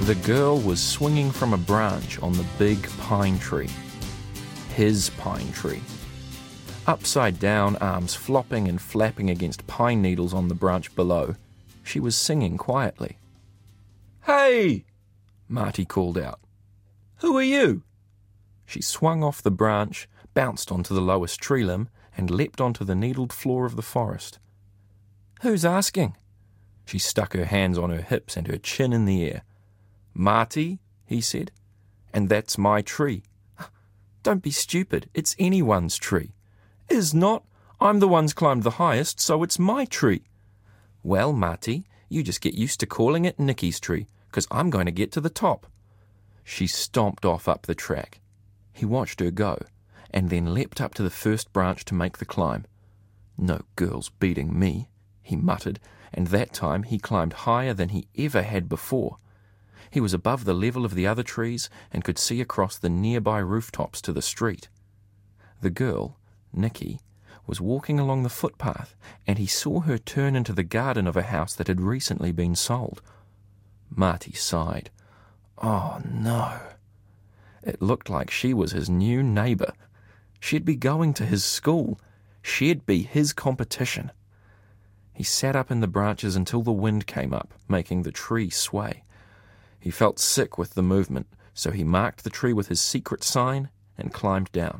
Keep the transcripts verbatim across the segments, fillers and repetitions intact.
The girl was swinging from a branch on the big pine tree. His pine tree. Upside down, arms flopping and flapping against pine needles on the branch below, she was singing quietly. "Hey!" Marty called out. "Who are you?" She swung off the branch, bounced onto the lowest tree limb, and leapt onto the needled floor of the forest. "Who's asking?" She stuck her hands on her hips and her chin in the air. "Marty," he said, "and that's my tree." "Don't be stupid, it's anyone's tree." "Is not. I'm the one's climbed the highest, so it's my tree." "Well, Marty, you just get used to calling it Nicky's tree, 'cause I'm going to get to the top." She stomped off up the track. He watched her go, and then leapt up to the first branch to make the climb. "No girl's beating me," he muttered, and that time he climbed higher than he ever had before. He was above the level of the other trees and could see across the nearby rooftops to the street. The girl, Nicky, was walking along the footpath, and he saw her turn into the garden of a house that had recently been sold. Marty sighed. Oh, no. It looked like she was his new neighbour. She'd be going to his school. She'd be his competition. He sat up in the branches until the wind came up, making the tree sway. He felt sick with the movement, so he marked the tree with his secret sign and climbed down.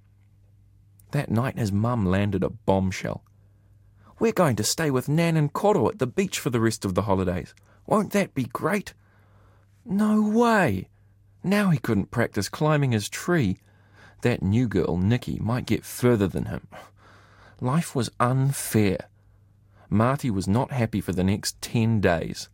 That night his mum landed a bombshell. "We're going to stay with Nan and Koro at the beach for the rest of the holidays. Won't that be great?" No way! Now he couldn't practice climbing his tree. That new girl, Nicky, might get further than him. Life was unfair. Marty was not happy for the next ten days.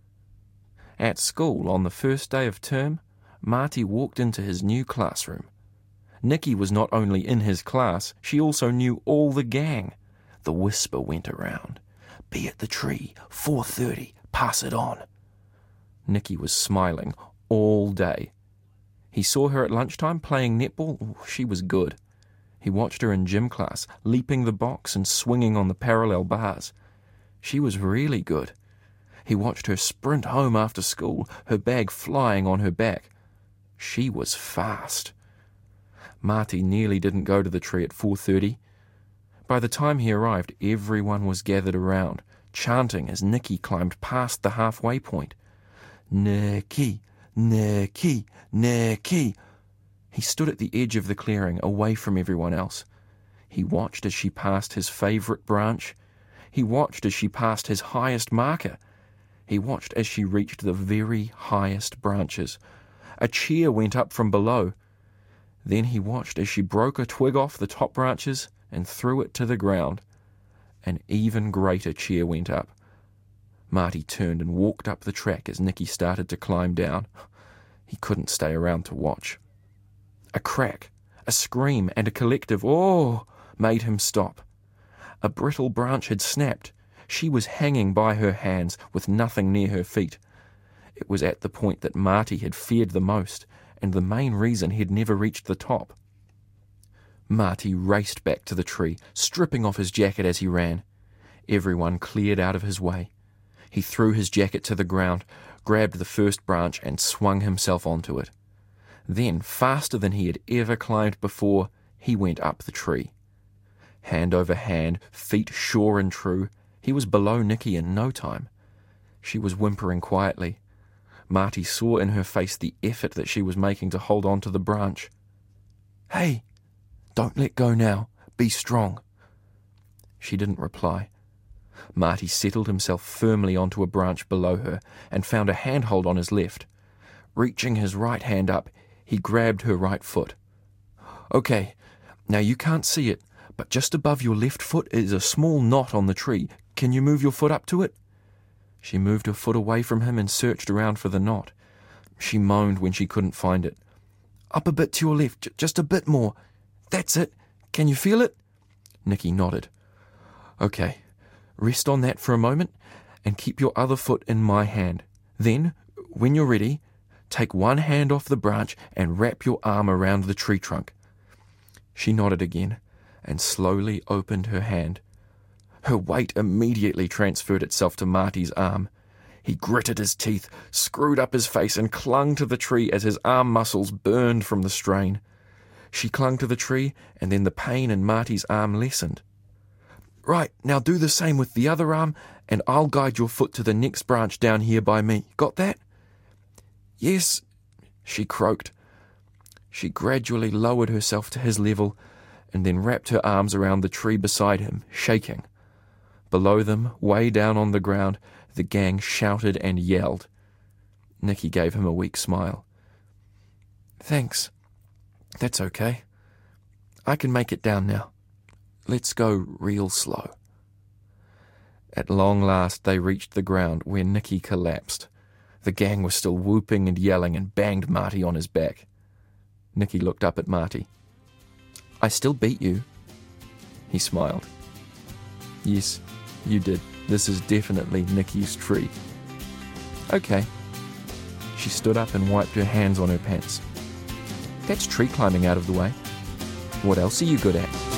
At school, on the first day of term, Marty walked into his new classroom. Nicky was not only in his class, she also knew all the gang. The whisper went around. "Be at the tree, four thirty, pass it on." Nicky was smiling all day. He saw her at lunchtime playing netball. She was good. He watched her in gym class, leaping the box and swinging on the parallel bars. She was really good. He watched her sprint home after school, her bag flying on her back. She was fast. Marty nearly didn't go to the tree at four thirty. By the time he arrived, everyone was gathered around, chanting as Nicky climbed past the halfway point. "Nicky, Nicky, Nicky." He stood at the edge of the clearing, away from everyone else. He watched as she passed his favourite branch. He watched as she passed his highest marker. He watched as she reached the very highest branches. A cheer went up from below. Then he watched as she broke a twig off the top branches and threw it to the ground. An even greater cheer went up. Marty turned and walked up the track as Nicky started to climb down. He couldn't stay around to watch. A crack, a scream, and a collective "oh" made him stop. A brittle branch had snapped. She was hanging by her hands with nothing near her feet. It was at the point that Marty had feared the most, and the main reason he had never reached the top. Marty raced back to the tree, stripping off his jacket as he ran. Everyone cleared out of his way. He threw his jacket to the ground, grabbed the first branch, and swung himself onto it. Then, faster than he had ever climbed before, he went up the tree. Hand over hand, feet sure and true, he was below Nicky in no time. She was whimpering quietly. Marty saw in her face the effort that she was making to hold on to the branch. "Hey, don't let go now. Be strong." She didn't reply. Marty settled himself firmly onto a branch below her and found a handhold on his left. Reaching his right hand up, he grabbed her right foot. "Okay, now you can't see it, but just above your left foot is a small knot on the tree. Can you move your foot up to it?" She moved her foot away from him and searched around for the knot. She moaned when she couldn't find it. "Up a bit to your left, j- just a bit more. That's it. Can you feel it?" Nicky nodded. "Okay, rest on that for a moment and keep your other foot in my hand. Then, when you're ready, take one hand off the branch and wrap your arm around the tree trunk." She nodded again and slowly opened her hand. Her weight immediately transferred itself to Marty's arm. He gritted his teeth, screwed up his face, and clung to the tree as his arm muscles burned from the strain. She clung to the tree, and then the pain in Marty's arm lessened. Right, now do the same with the other arm, and I'll guide your foot to the next branch down here by me. Got that? Yes, she croaked. She gradually lowered herself to his level, and then wrapped her arms around the tree beside him, shaking. Below them, way down on the ground, the gang shouted and yelled. Nicky gave him a weak smile. Thanks. That's okay. I can make it down now. Let's go real slow. At long last they reached the ground where Nicky collapsed. The gang was still whooping and yelling and banged Marty on his back. Nicky looked up at Marty. I still beat you. He smiled. Yes, you did. This is definitely Nicky's tree. Okay. She stood up and wiped her hands on her pants. That's tree climbing out of the way. What else are you good at?